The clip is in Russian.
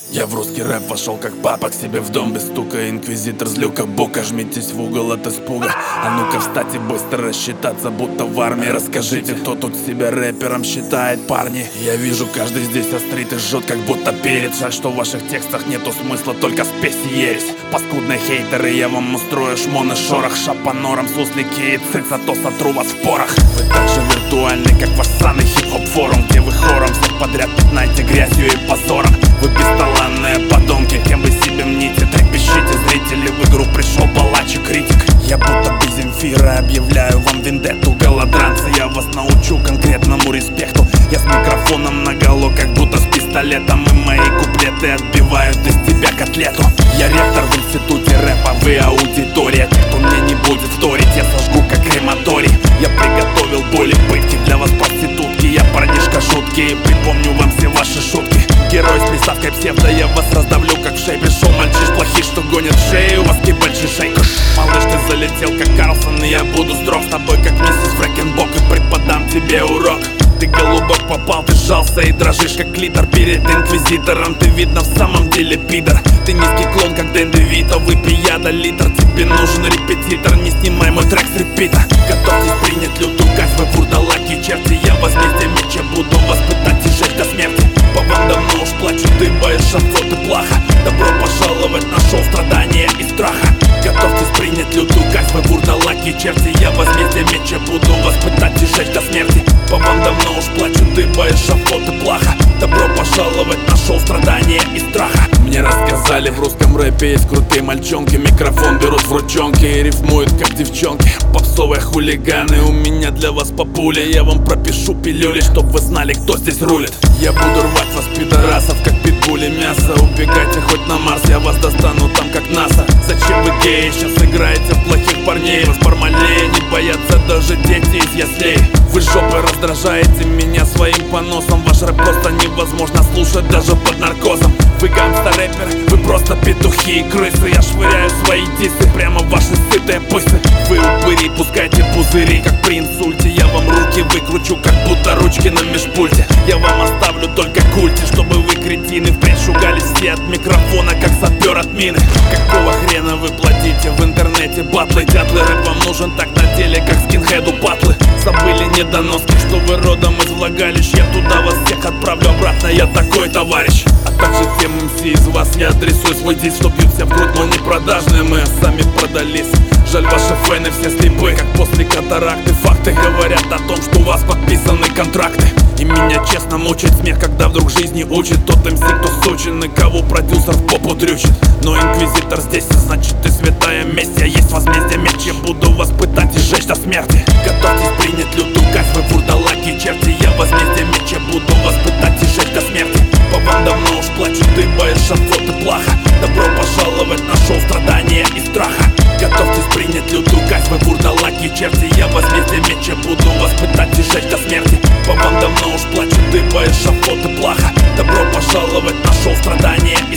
Я в русский рэп вошел как папа к себе в дом без стука. Инквизитор с люка бока, жмитесь в угол от испуга. А ну-ка встать и быстро рассчитаться, будто в армии. Расскажите, кто тут себя рэпером считает, парни? Я вижу, каждый здесь острит и жжет, как будто перец. Жаль, что в ваших текстах нету смысла, только спесь и ересь. Паскудные хейтеры, я вам устрою шмон и шорох. Шапанором, суслики и цица, то сотру вас в порох. Вы так же виртуальны, как ваш саный хип-хоп форум, где вы хором всех подряд пятнаете грязью и позором. Вы бесталанные подонки, кем вы себе мните. Трепещите, зрители, в игру пришел палач и критик. Я будто без Земфира объявляю вам вендетту. Голодранцы, я вас научу конкретному респекту. Я с микрофоном наголо, как будто с пистолетом. И мои куплеты отбивают из тебя котлету. Я ректор в институте рэпа, вы аудитория. Кто мне не будет вторить, я сожгу как крематорий. Я приготовил боли, пытки для вас проститутки. Я парнишка шутки и припомню вам все ваши шутки. Герой с приставкой псевдо, я вас раздавлю как в шейпе. Шоу мальчиш плохих, что гонят шею, у вас кибальший шейк. Малыш, ты залетел как Карлсон, и я буду строг с тобой, как миссис Фрэкенбок, и преподам тебе урок. Ты голубок попал, ты сжался и дрожишь как клитор перед инквизитором. Ты видно в самом деле пидор. Ты низкий клон, как Дэн Девито. Выпей яда литр, тебе нужен репетитор. Не снимай мой трек с репита. Готовьтесь принять лютую казнь, вы вурдалаки черти. Я возмездие меча буду вас пытать и жечь до смерти. По вам давно уж плачу, ты боишь, вот и плохо. Добро пожаловать на шоу страдания и страха. Готовьтесь принять лютую казнь, вы вурдалаки черти. Я возмездие меча буду вас пытать и жечь до смерти. По вам давно уж плачу, ты боишь, вот и плохо. Добро пожаловать на шоу страдания и страха. Мне рассказали, в русском рэпе есть крутые мальчонки. Микрофон берут в ручонки и рифмуют как девчонки. Попсовые хулиганы, у меня для вас папуля. Я вам пропишу пилюли, чтоб вы знали, кто здесь рулит. Я буду рвать вас, пидорасов, как питбули мясо. Убегайте хоть на Марс, я вас достану там, как НАСА. Зачем вы геи, сейчас играете в плохих парней? Вас бармалея не боятся даже дети из яслей. Вы жопой раздражаете меня своим поносом. Ваш рэп просто невозможно слушать даже под наркозом. Вы гангста-рэперы, вы просто петухи и крысы. Я швыряю свои дисы прямо в ваши сытые пысы. Вы упыри, пускайте пузыри, как при инсульте. Я вам руки выкручу, как будто ручки на межпульте. Я вам оставлю только культи, чтобы вы, кретины, впредь шугались все от микрофона, как сапер от мины. Какого хрена вы платите в интернете батлы? Дятлы, рэп вам нужен так на деле, как скинхеду патлы. Забыли недоноски, что вы родом из влагалищ. Я туда вас всех отправлю обратно, я такой товарищ. А также тем МС из вас я адресую свой диск, что бьют себя в грудь, но не продажные, мы сами продались. Жаль, ваши фэны все слепые, как после катаракты. Факты говорят о том, что у вас подписаны контракты. И меня честно мучает смех, когда вдруг жизни учит тот МС, кто сучен и кого продюсер в попу дрючит. Но инквизитор здесь, значит ты святая месть. Я есть возмездие меч, я буду вас пытать и жечь до смерти. Готовьтесь принять лютую казнь, вы вурдалаки черти. Я возмездие меч, я буду вас пытать и жечь до смерти. По вам давно уж плачу, ты боишь, вот и плохо. Добро пожаловать на шоу страдания и страха. Готовьтесь принять лютую казнь, вы вурдалаки черти. Я возмездие меч, я буду вас пытать и жечь до смерти. По вам давно уж плачу, ты боишь, вот и плохо. Добро пожаловать на шоу страдания и